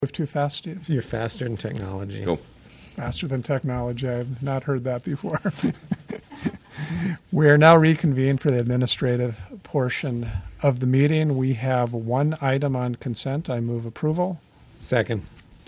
Move too fast, Steve? You're faster than technology. Go. Faster than technology. I've not heard that before. We are now reconvened for the administrative portion of the meeting. We have one item on consent. I move approval. Second.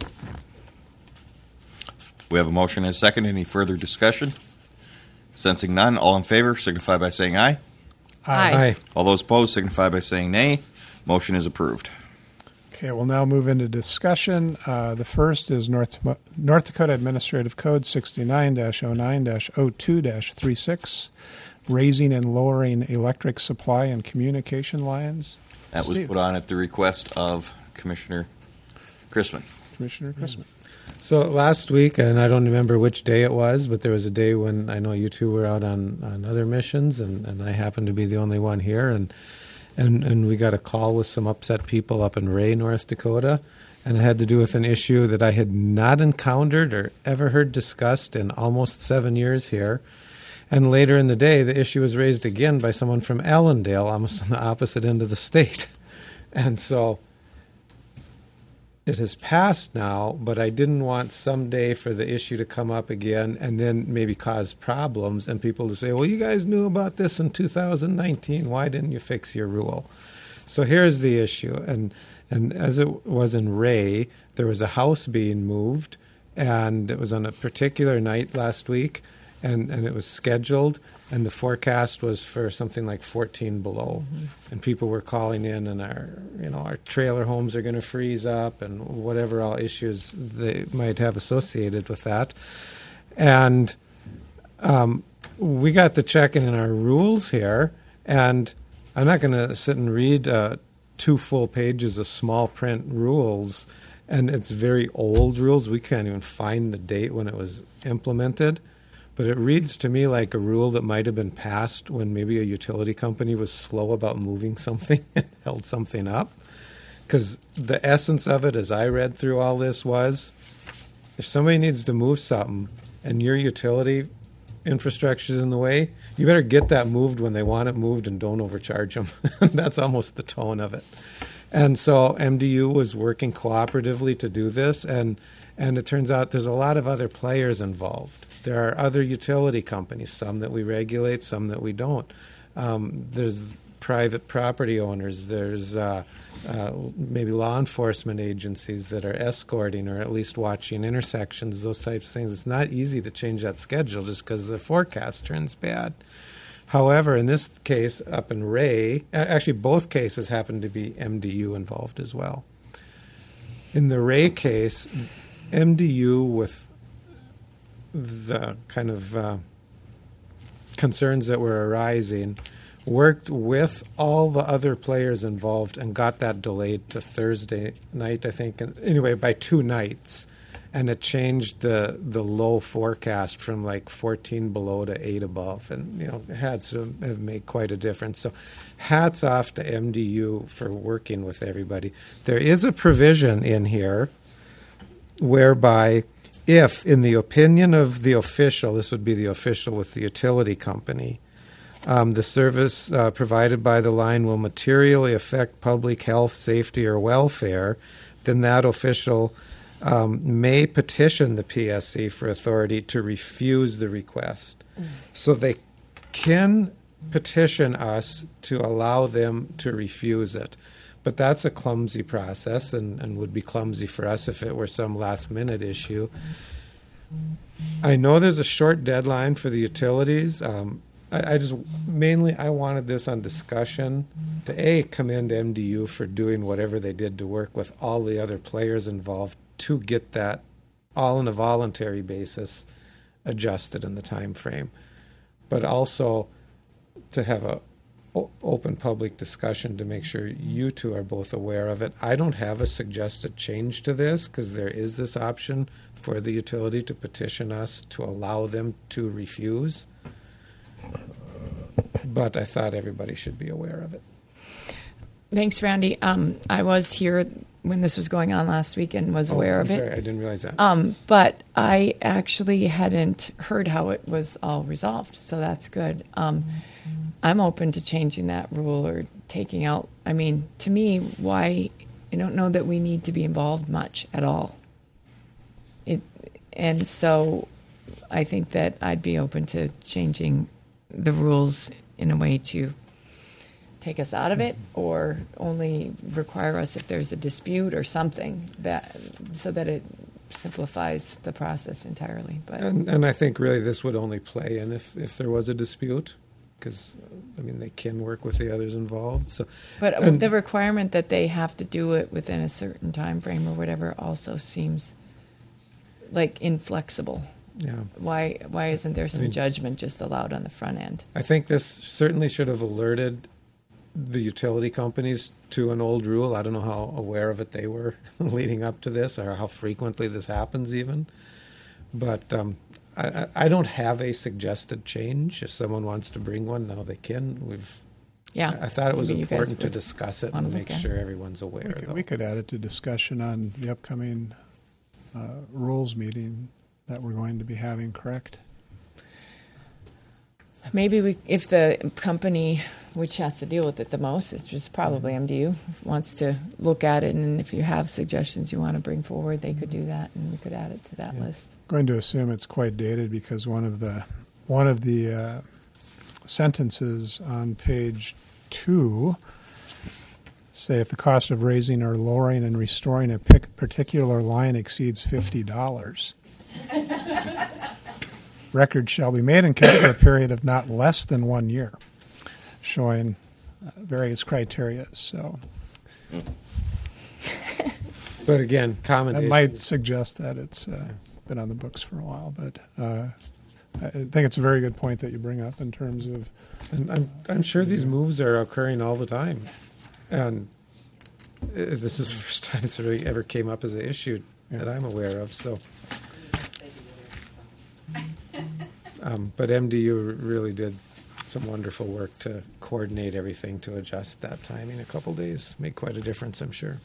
We have a motion and a second. Any further discussion? Sensing none, all in favor signify by saying aye. Aye. All those opposed signify by saying nay. Motion is approved. Okay, we'll now move into discussion. The first is North Dakota Administrative Code 69-09-02-36, raising and lowering electric supply and communication lines. That was Steve. put on at the request of Commissioner Chrisman. Commissioner Chrisman. So last week, and I don't remember which day it was, but there was a day when I know you two were out on other missions, and I happened to be the only one here, and we got a call with some upset people up in Ray, North Dakota, and it had to do with an issue that I had not encountered or ever heard discussed in almost 7 years here. And later in the day, the issue was raised again by someone from Allendale, almost on the opposite end of the state. And so it has passed now, but I didn't want someday for the issue to come up again and then maybe cause problems and people to say, well, you guys knew about this in 2019. Why didn't you fix your rule? So here's the issue. And as it was in Ray, there was a house being moved, and it was on a particular night last week, and it was scheduled, and the forecast was for something like 14 below. And people were calling in, and our trailer homes are going to freeze up, and whatever all issues they might have associated with that. And we got the check in our rules here, and I'm not going to sit and read 2 full pages of small print rules, and it's very old rules. We can't even find the date when it was implemented. But it reads to me like a rule that might have been passed when maybe a utility company was slow about moving something and held something up. Because the essence of it, as I read through all this, was if somebody needs to move something and your utility infrastructure is in the way, you better get that moved when they want it moved and don't overcharge them. That's almost the tone of it. And so MDU was working cooperatively to do this, and it turns out there's a lot of other players involved. There are other utility companies, some that we regulate, some that we don't. There's private property owners. There's maybe law enforcement agencies that are escorting or at least watching intersections, those types of things. It's not easy to change that schedule just because the forecast turns bad. However, in this case up in Ray, actually both cases happen to be MDU involved as well. In the Ray case, MDU, with the kind of concerns that were arising, worked with all the other players involved and got that delayed to Thursday night, I think. And anyway, by 2 nights. And it changed the low forecast from like 14 below to 8 above. And, it had to have made quite a difference. So hats off to MDU for working with everybody. There is a provision in here whereby if, in the opinion of the official, this would be the official with the utility company, the service provided by the line will materially affect public health, safety, or welfare, then that official may petition the PSC for authority to refuse the request. So they can petition us to allow them to refuse it. But that's a clumsy process and would be clumsy for us if it were some last-minute issue. I know there's a short deadline for the utilities. I wanted this on discussion to commend MDU for doing whatever they did to work with all the other players involved to get that all on a voluntary basis adjusted in the time frame, but also to have a open public discussion to make sure you two are both aware of it. I don't have a suggested change to this because there is this option for the utility to petition us to allow them to refuse, but I thought everybody should be aware of it. Thanks, Randy. I was here when this was going on last week and was aware of it. Sorry, I didn't realize that. But I actually hadn't heard how it was all resolved, so that's good. I'm open to changing that rule or taking out. I mean, to me, why don't know that we need to be involved much at all. And so I think that I'd be open to changing the rules in a way to take us out of it, or only require us if there's a dispute or something, so that it simplifies the process entirely. But And I think really this would only play in if there was a dispute, because they can work with the others involved. So, But the requirement that they have to do it within a certain time frame or whatever also seems like inflexible. yeah, Why isn't there some judgment just allowed on the front end? I think this certainly should have alerted the utility companies to an old rule. I don't know how aware of it they were leading up to this, or how frequently this happens even. But I don't have a suggested change. If someone wants to bring one, now they can. I thought it was maybe you guys important to would discuss it wanna and make look at sure everyone's aware. We could add it to discussion on the upcoming rules meeting that we're going to be having, correct? Maybe if the company which has to deal with it the most, it's just probably MDU, wants to look at it, and if you have suggestions you want to bring forward, they could do that, and we could add it to that list. Going to assume it's quite dated, because one of the sentences on page 2 say if the cost of raising or lowering and restoring a particular line exceeds $50, record shall be made and kept for a period of not less than 1 year, showing various criteria. So, But again, that commendations. might suggest that it's been on the books for a while. But I think it's a very good point that you bring up in terms of. And I'm sure these moves are occurring all the time, and this is the first time it's really ever came up as an issue that I'm aware of. So, but MDU really did some wonderful work to coordinate everything to adjust that timing a couple days. Made quite a difference, I'm sure.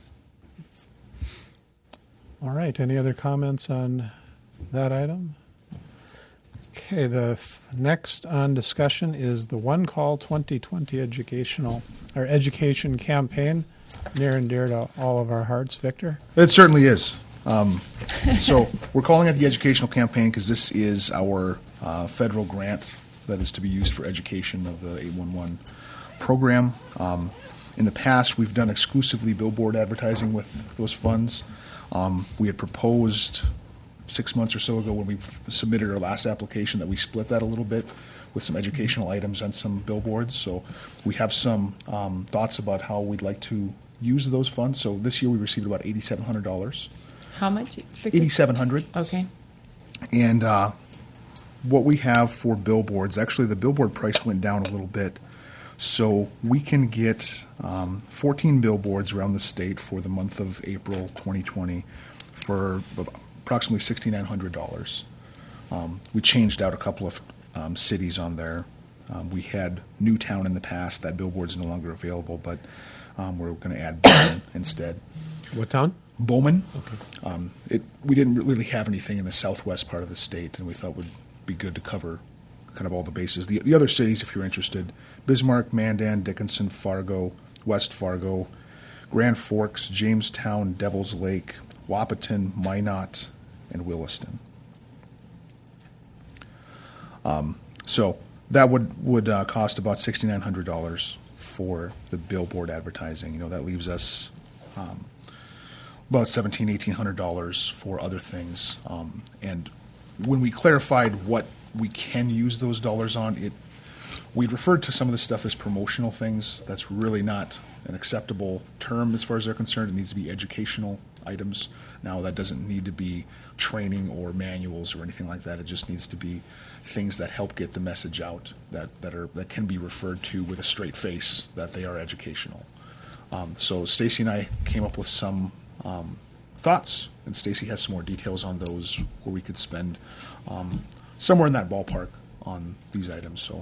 All right. Any other comments on that item? Okay. The next on discussion is the One Call 2020 education campaign, near and dear to all of our hearts. Victor? It certainly is. So we're calling it the educational campaign because this is our federal grant that is to be used for education of the 811 program. In the past, we've done exclusively billboard advertising with those funds. We had proposed 6 months or so ago when we submitted our last application that we split that a little bit with some educational items on some billboards. So we have some thoughts about how we'd like to use those funds. So this year we received about $8,700. How much? $8,700. Okay. And what we have for billboards, actually the billboard price went down a little bit. So we can get 14 billboards around the state for the month of April 2020 for approximately $6,900. We changed out a couple of cities on there. We had Newtown in the past. That billboard's no longer available, but we're going to add Bowman instead. What town? Bowman. Okay. We didn't really have anything in the southwest part of the state, and we thought would be good to cover kind of all the bases. The other cities, if you're interested, Bismarck, Mandan, Dickinson, Fargo, West Fargo, Grand Forks, Jamestown, Devils Lake, Wahpeton, Minot, and Williston. So that would cost about $6,900 for the billboard advertising. You know, that leaves us about $1,800 for other things. And when we clarified what we can use those dollars on, we referred to some of the stuff as promotional things. That's really not an acceptable term as far as they're concerned. It needs to be educational items. Now, that doesn't need to be training or manuals or anything like that. It just needs to be things that help get the message out, that can be referred to with a straight face that they are educational. So Stacy and I came up with some thoughts, and Stacy has some more details on those where we could spend somewhere in that ballpark on these items. So.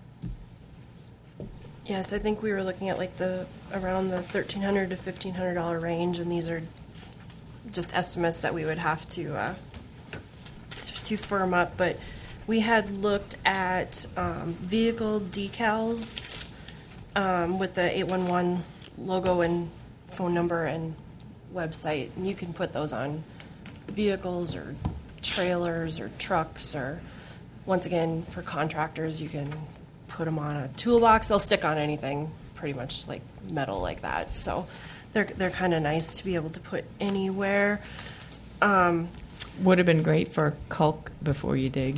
Yes, I think we were looking at like around the $1,300 to $1,500 range, and these are just estimates that we would have to firm up. But we had looked at vehicle decals with the 811 logo and phone number and website, and you can put those on vehicles or trailers or trucks, or once again, for contractors, you can put them on a toolbox. They'll stick on anything, pretty much like metal like that. So they're kind of nice to be able to put anywhere. Would have been great for caulk before you dig.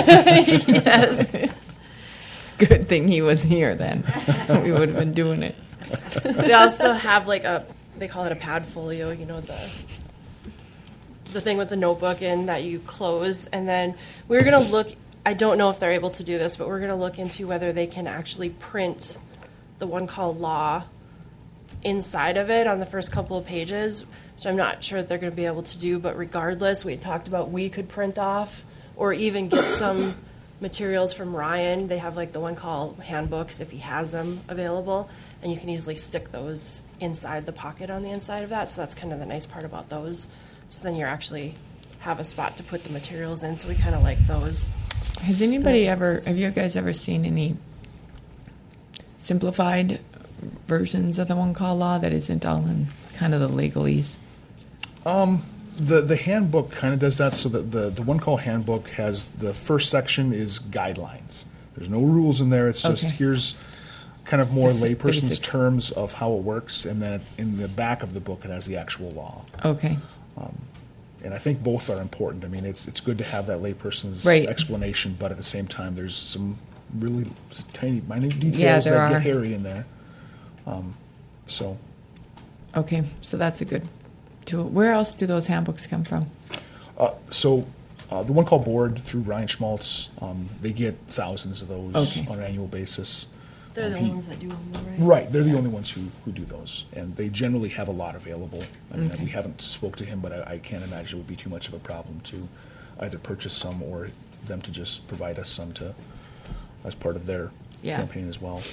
Yes. It's a good thing he was here then. We would have been doing it. They also have like they call it a pad folio, you know, the thing with the notebook in that you close. And then we're going to look, I don't know if they're able to do this, but we're going to look into whether they can actually print the one called law inside of it on the first couple of pages, which I'm not sure they're going to be able to do. But regardless, we had talked about we could print off or even get some materials from Ryan. They have like the one called handbooks if he has them available, and you can easily stick those inside the pocket on the inside of that. So that's kind of the nice part about those. So then you actually have a spot to put the materials in. So we kind of like those. Have you guys ever seen any simplified versions of the one call law that isn't all in kind of the legalese? The handbook kind of does that, so that the one call handbook has the first section is guidelines. There's no rules in there. It's just Okay. here's kind of more The layperson's basics. terms of how it works, and then in the back of the book it has the actual law. Okay. And I think both are important. I mean, it's good to have that layperson's Right. explanation, but at the same time, there's some really tiny, minute details Yeah, there that are. get hairy in there. So Okay. So that's a good tool. Where else do those handbooks come from? the one called Board through Ryan Schmaltz, they get thousands of those Okay. on an annual basis. They're the He- ones that do them, though, right? Right, they're the only ones who do those, and they generally have a lot available. I mean, Okay. we haven't spoke to him, but I can't imagine it would be too much of a problem to either purchase some or them to just provide us some to, as part of their Yeah. campaign as well.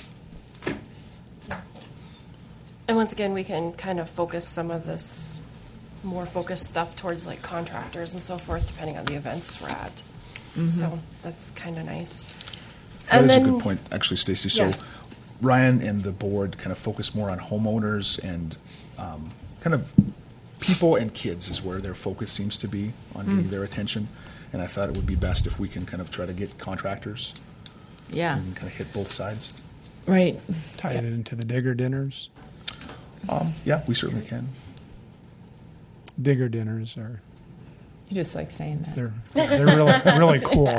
And once again, we can kind of focus some of this more focused stuff towards like contractors and so forth, depending on the events we're at. So that's kind of nice. That is a then- good point, actually, Stacy. So Yeah. Ryan and the board kind of focus more on homeowners and kind of people and kids is where their focus seems to be on getting their attention. And I thought it would be best if we can kind of try to get contractors Yeah. and kind of hit both sides. Right. Tie it into the digger dinners. Yeah, we certainly can. Digger dinners are You just like saying that. they're really really cool.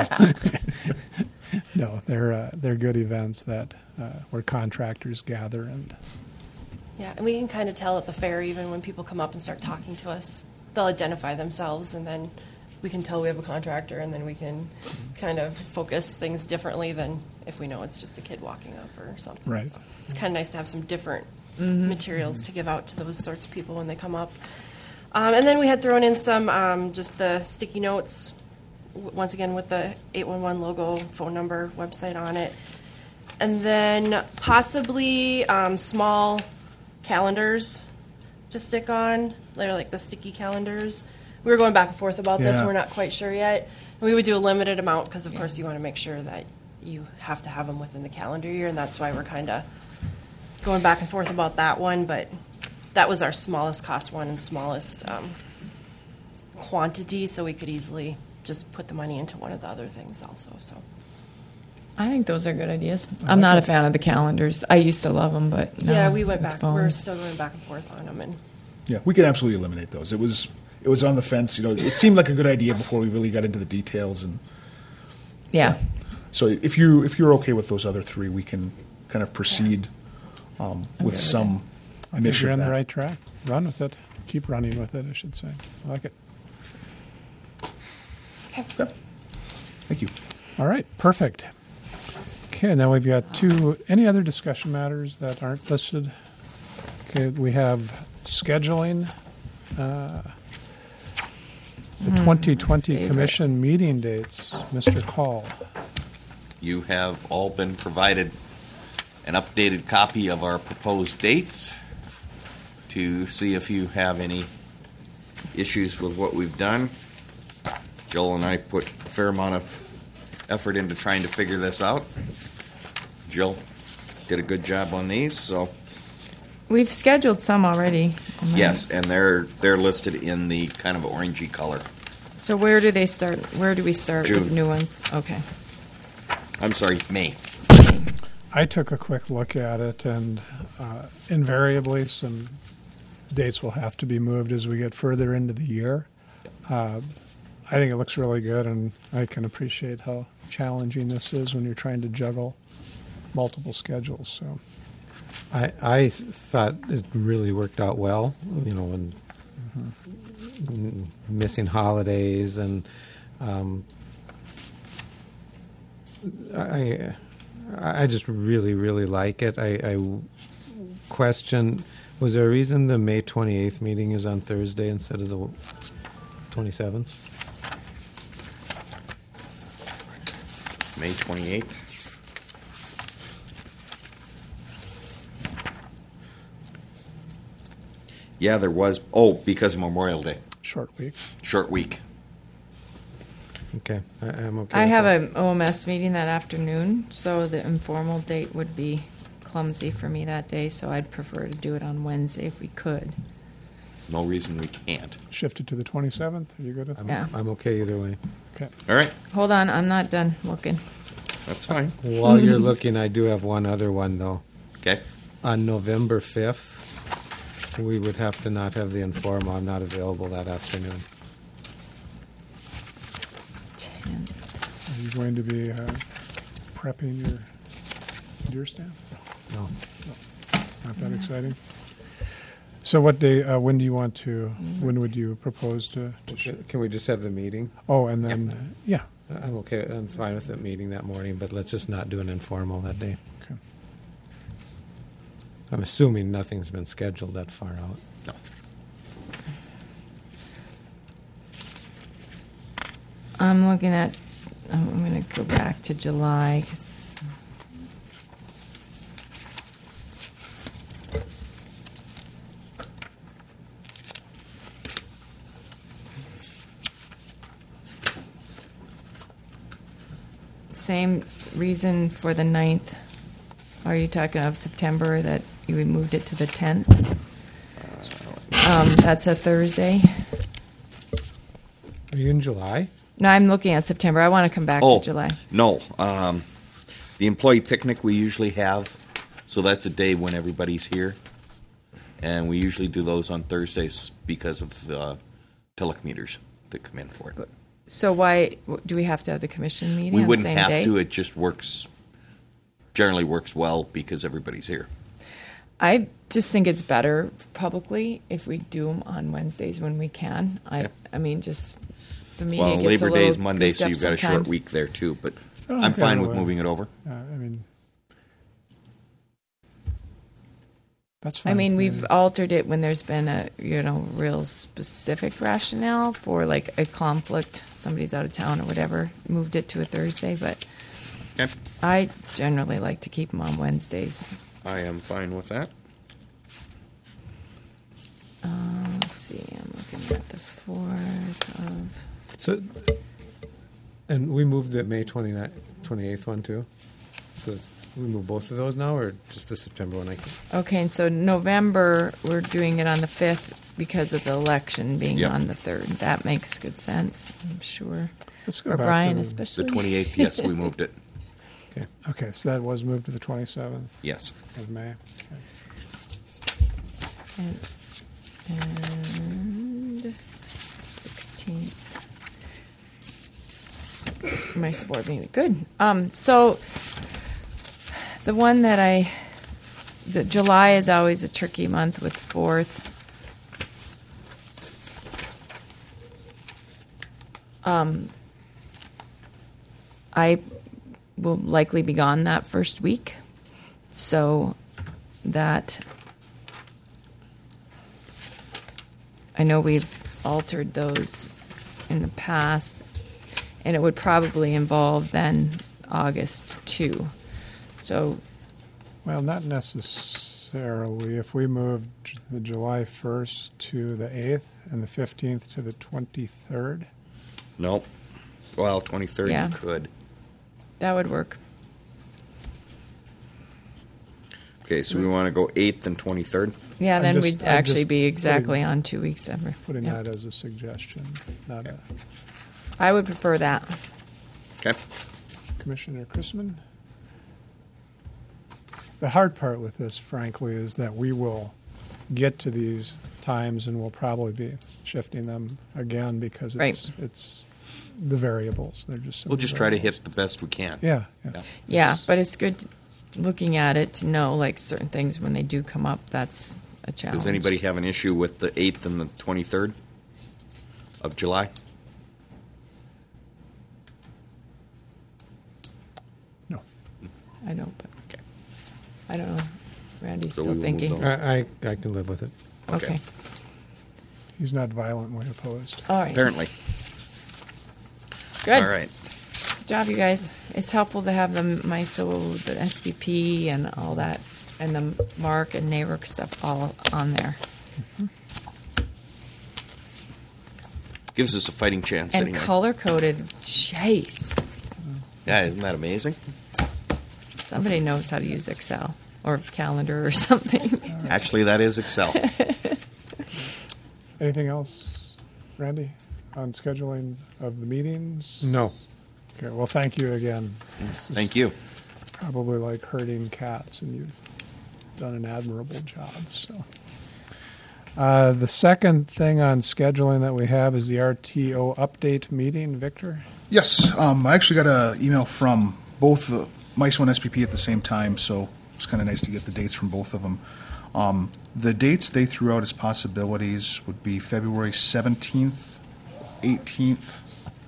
No, they're good events that where contractors gather and Yeah, and we can kind of tell at the fair, even when people come up and start talking to us, they'll identify themselves, and then we can tell we have a contractor, and then we can kind of focus things differently than if we know it's just a kid walking up or something. Right. So it's kind of nice to have some different materials to give out to those sorts of people when they come up. And then we had thrown in some just the sticky notes, once again with the 811 logo, phone number, website on it. And then possibly small calendars to stick on. They're like the sticky calendars. We were going back and forth about this. Yeah. We're not quite sure yet. And we would do a limited amount because, of course, you want to make sure that you have to have them within the calendar year, and that's why we're kind of going back and forth about that one. But that was our smallest cost one and smallest quantity, so we could easily just put the money into one of the other things also. So. I think those are good ideas. I'm not a fan of the calendars. I used to love them, but no, Yeah, we went with back. We're phones. still going back and forth on them, and Yeah, we could absolutely eliminate those. It was on the fence. You know, it seemed like a good idea before we really got into the details. And Yeah. so, if you're okay with those other three, we can kind of proceed good with with some I think mission. you're on the that. right track. Run with it. Keep running with it, I should say. I like it. Okay. Thank you. All right, perfect. Okay, and then we've got any other discussion matters that aren't listed? Okay, we have scheduling, the 2020 favorite. commission meeting dates. Mr. Call. You have all been provided an updated copy of our proposed dates to see if you have any issues with what we've done. Joel and I put a fair amount of effort into trying to figure this out. Jill did a good job on these, so We've scheduled some already. Yes, and they're listed in the kind of orangey color. So where do they start? Where do we start with June. new ones? Okay. I'm sorry, May. I took a quick look at it, and invariably some dates will have to be moved as we get further into the year. I think it looks really good, and I can appreciate how challenging this is when you're trying to juggle multiple schedules. So I thought it really worked out well, you know, when missing holidays and I just really like it. I question, was there a reason the May 28th meeting is on Thursday instead of the 27th? May 28th. Yeah, there was. Oh, because of Memorial Day. short week. Short week. Okay, I'm okay. I with have that. an OMS meeting that afternoon, so the informal date would be clumsy for me that day, so I'd prefer to do it on Wednesday if we could. No reason we can't. Shift it to the 27th. Are you good with that? Yeah. I'm okay either way. Okay. All right, Hold on, I'm not done looking. that's fine. While you're looking, I do have one other one though. Okay. On November 5th, we would have to not have the informal. I'm not available that afternoon. 10. Are you going to be prepping your deer stand? No. Not that exciting. So what day? When do you want to? When would you propose to? Can we just have the meeting? Oh, and then yeah. I'm okay. I'm fine with the meeting that morning, but let's just not do an informal that day. Okay. I'm assuming nothing's been scheduled that far out. No. I'm looking at, I'm going to go back to July, 'cause same reason for the 9th. Are you talking of September that you moved it to the 10th? That's a Thursday. Are you in July? No, I'm looking at September. I want to come back Oh, to July. no. The employee picnic we usually have, so that's a day when everybody's here. And we usually do those on Thursdays because of telecommuters that come in for it. So why do we have to have the commission meeting We on the wouldn't same have day? to. It just generally works well because everybody's here. I just think it's better publicly if we do them on Wednesdays when we can. Okay. I mean, just the media Well, gets Labor a Day little is Monday, goofed so up you've got a short sometimes. week there too. But Oh, I'm okay, fine with well, moving it over. I mean, that's fine. I mean, with me. we've altered it when there's been a real specific rationale for like a conflict. Somebody's out of town or whatever. Moved it to a Thursday, but Okay. I generally like to keep them on Wednesdays. I am fine with that. Let's see. I'm looking at the 4th of. So, and we moved the May 28th one too. So we move both of those now, or just the September one? Okay, and so November, we're doing it on the 5th because of the election being Yep. on the 3rd. That makes good sense, I'm sure. Let's go For back Brian, to The especially. 28th, yes, we moved it. Okay. Okay, so that was moved to the 27th Yes. of May. Okay. And 16th. My support meeting. Good. So the one that the July is always a tricky month with 4th. I will likely be gone that first week, so that I know we've altered those in the past, and it would probably involve then August too. So Well, not necessarily. If we moved the July 1st to the 8th and the 15th to the 23rd, Nope. Well, 23rd Yeah. you could. that would work. Okay, so we want to go 8th and 23rd. Yeah, I'm then just- we'd I'm actually just be exactly putting- on 2 weeks ever. Putting Yeah. that as a suggestion, not a I would prefer that. Okay. Commissioner Chrisman. The hard part with this, frankly, is that we will get to these times and we'll probably be shifting them again because it's the variables. They're just We'll simple just try to variables. hit the best we can. Yeah. Yeah, but it's good looking at it to know, like, certain things when they do come up, that's a challenge. Does anybody have an issue with the 8th and the 23rd of July? No. I don't, but Okay. I don't know. Randy's So still we will move thinking. those. I can live with it. Okay. He's not violently opposed. All right. Apparently. Good. All right. Good job, you guys. It's helpful to have the MISO, the SPP, and all that, and the Mark and NARUC stuff all on there. Gives us a fighting chance And anyway. color-coded. Jeez. Yeah, isn't that amazing? Somebody knows how to use Excel or calendar or something. Actually, that is Excel. Anything else, Randy, on scheduling of the meetings? No. Okay, well, thank you again. This is Thank you. Probably like herding cats, and you've done an admirable job. So, the second thing on scheduling that we have is the RTO update meeting. Victor? Yes, I actually got an email from both the MISO and SPP at the same time, so it's kind of nice to get the dates from both of them. The dates they threw out as possibilities would be February 17th, 18th,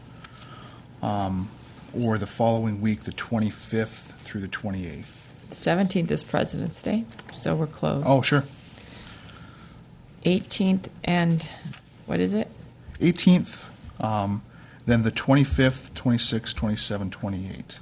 or the following week, the 25th through the 28th. 17th is President's Day, so we're closed. Oh, sure. 18th and what is it? 18th, then the 25th, 26th, 27th, 28th.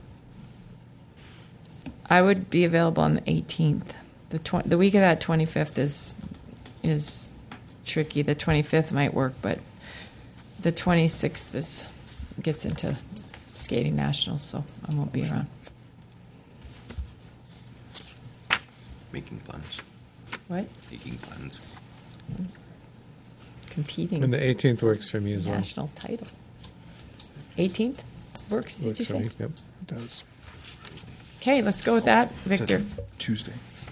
I would be available on the 18th. The week of that 25th is tricky. The 25th might work, but the 26th gets into skating nationals, so I won't be around. Making puns. What? Making puns. Competing And the 18th works for me as well. national title. 18th works. Did Works you for say? me, yep. It does. Okay, let's go with that, It's a Victor. Tuesday.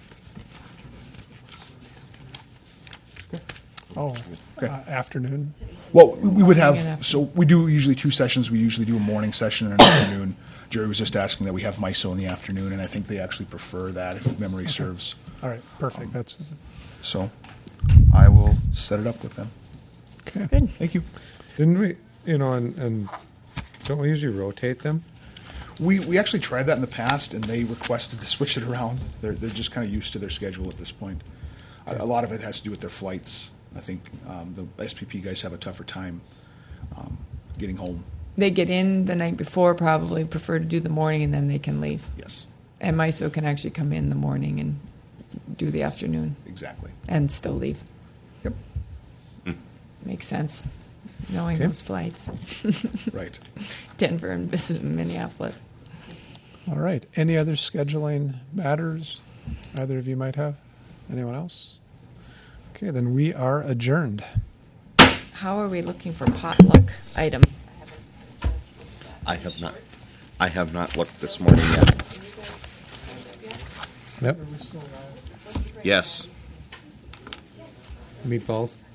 Oh, Okay. afternoon. Well, we would Morning and have, afternoon. so we do usually two sessions. We usually do a morning session and an afternoon. Jerry was just asking that we have MISO in the afternoon, and I think they actually prefer that if memory serves. All right, perfect. That's So I will set it up with them. okay. Good. Thank you. Didn't we, and don't we usually rotate them? We actually tried that in the past, and they requested to switch it around. They're just kind of used to their schedule at this point. A lot of it has to do with their flights. I think the SPP guys have a tougher time getting home. They get in the night before, probably prefer to do the morning, and then they can leave. Yes, And MISO can actually come in the morning and do the afternoon exactly. and still leave. Yep, Makes sense, knowing Okay. those flights. right. Denver and Minneapolis. All right. Any other scheduling matters either of you might have? Anyone else? Okay, then we are adjourned. How are we looking for potluck item? I have not looked this morning yet. Yep. Yes. Meatballs.